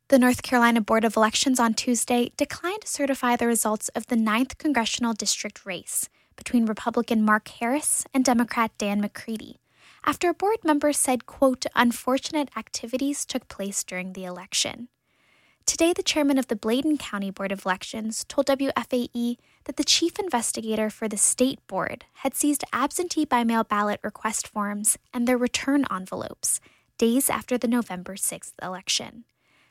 The North Carolina Board of Elections on Tuesday declined to certify the results of the 9th Congressional District race between Republican Mark Harris and Democrat Dan McCready, after a board member said, quote, unfortunate activities took place during the election. Today, the chairman of the Bladen County Board of Elections told WFAE that the chief investigator for the state board had seized absentee-by-mail ballot request forms and their return envelopes days after the November 6th election.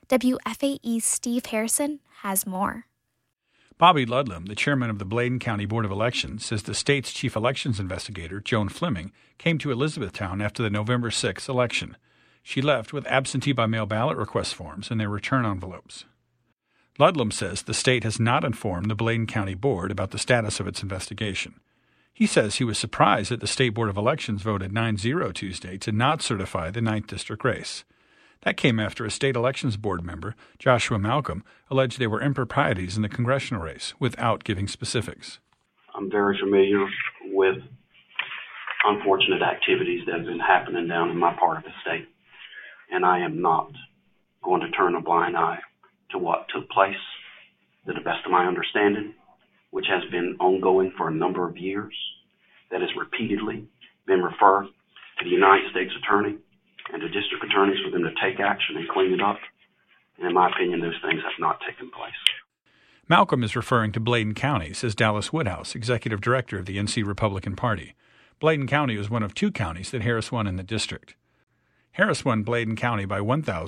WFAE's Steve Harrison has more. Bobby Ludlam, the chairman of the Bladen County Board of Elections, says the state's chief elections investigator, Joan Fleming, came to Elizabethtown after the November 6th election. She left with absentee-by-mail ballot request forms and their return envelopes. Ludlam says the state has not informed the Bladen County Board about the status of its investigation. He says he was surprised that the State Board of Elections voted 9-0 Tuesday to not certify the 9th District race. That came after a state elections board member, Joshua Malcolm, alleged there were improprieties in the congressional race without giving specifics. I'm very familiar with unfortunate activities that have been happening down in my part of the state, and I am not going to turn a blind eye to what took place, to the best of my understanding, which has been ongoing for a number of years, that has repeatedly been referred to the United States Attorney and the district attorneys for them to take action and clean it up. And in my opinion, those things have not taken place. Malcolm is referring to Bladen County, says Dallas Woodhouse, executive director of the NC Republican Party. Bladen County was one of two counties that Harris won in the district. Harris won Bladen County by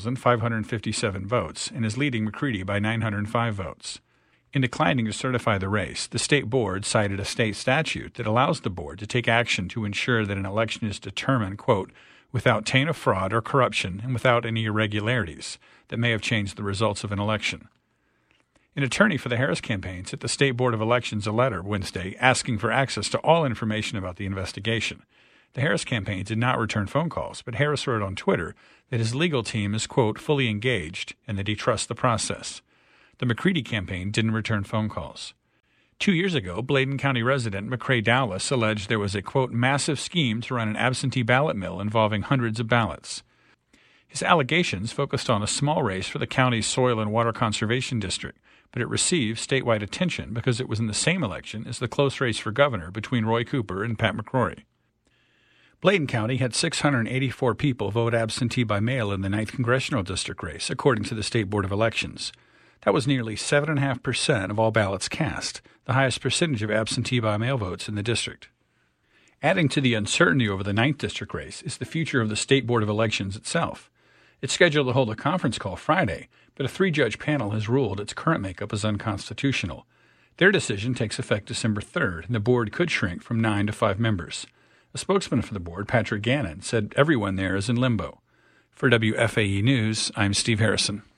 1,557 votes and is leading McCready by 905 votes. In declining to certify the race, the state board cited a state statute that allows the board to take action to ensure that an election is determined, quote, without taint of fraud or corruption and without any irregularities that may have changed the results of an election. An attorney for the Harris campaign sent the State Board of Elections a letter Wednesday asking for access to all information about the investigation. The Harris campaign did not return phone calls, but Harris wrote on Twitter that his legal team is, quote, fully engaged and that he trusts the process. The McCready campaign didn't return phone calls. 2 years ago, Bladen County resident McCrae Dowless alleged there was a, quote, massive scheme to run an absentee ballot mill involving hundreds of ballots. His allegations focused on a small race for the county's Soil and Water Conservation District, but it received statewide attention because it was in the same election as the close race for governor between Roy Cooper and Pat McCrory. Bladen County had 684 people vote absentee by mail in the 9th Congressional District race, according to the State Board of Elections. That was nearly 7.5% of all ballots cast, the highest percentage of absentee-by-mail votes in the district. Adding to the uncertainty over the 9th District race is the future of the State Board of Elections itself. It's scheduled to hold a conference call Friday, but a 3-judge panel has ruled its current makeup is unconstitutional. Their decision takes effect December 3rd, and the board could shrink from 9 to 5 members. A spokesman for the board, Patrick Gannon, said everyone there is in limbo. For WFAE News, I'm Steve Harrison.